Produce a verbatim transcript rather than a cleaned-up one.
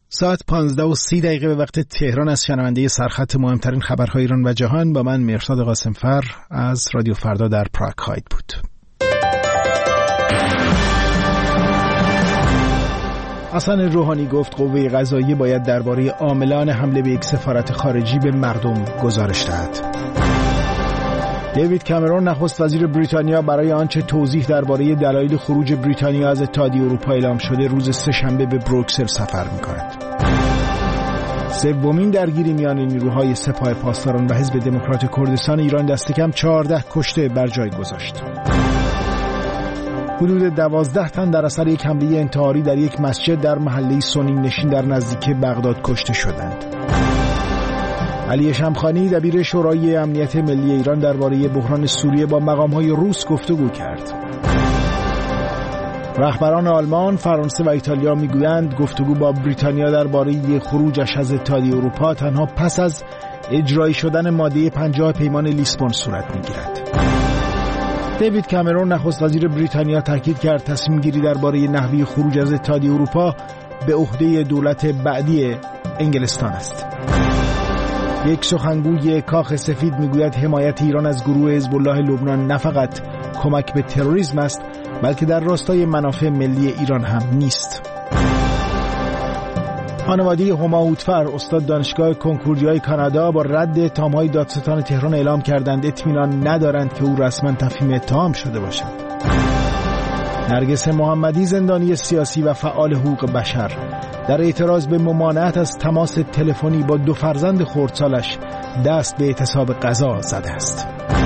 ساعت پانزده و سی دقیقه به وقت تهران از شنونده سرخط مهمترین خبرهای ایران و جهان با من مهرداد قاسمفر از رادیو فردا در پراگ خواهید بود. حسن روحانی گفت قوه قضاییه باید درباره عاملان حمله به یک سفارت خارجی به مردم گزارش دهد. دیوید کامرون نخست وزیر بریتانیا برای آنچه توضیح درباره دلایل خروج بریتانیا از اتحادیه اروپا اعلام شده روز سه‌شنبه به بروکسل سفر می‌کند. سومین درگیری میان نیروهای سپاه پاسداران و حزب دموکرات کردستان ایران دست کم چهارده کشته بر جای گذاشت. حدود دوازده تن در اثر یک حمله انتحاری در یک مسجد در محله سنی نشین در نزدیکی بغداد کشته شدند. علی شمخانی دبیر شورای امنیت ملی ایران درباره بحران سوریه با مقام‌های روس گفتگو کرد. رهبران آلمان، فرانسه و ایتالیا میگویند گفتگو با بریتانیا درباره خروجش از اتحادیه اروپا تنها پس از اجرایی شدن ماده پنجاه پیمان لیسبون صورت میگیرد. دیوید کامرون نخست وزیر بریتانیا تاکید کرد تصمیم گیری درباره نحوه خروج از اتحادیه اروپا به عهده دولت بعدی انگلستان است. یک سخنگوی کاخ سفید میگوید حمایت ایران از گروه حزب الله لبنان نه فقط کمک به تروریسم است بلکه در راستای منافع ملی ایران هم نیست. خانواده هما هوتفر استاد دانشگاه کنکوردیای کانادا با رد اتهام‌های دادستان تهران اعلام کردند اطمینان ندارند که او رسما تفهیم اتهام شده باشد. نرگس محمدی زندانی سیاسی و فعال حقوق بشر در اعتراض به ممانعت از تماس تلفنی با دو فرزند خردسالش دست به اعتصاب غذا زده است.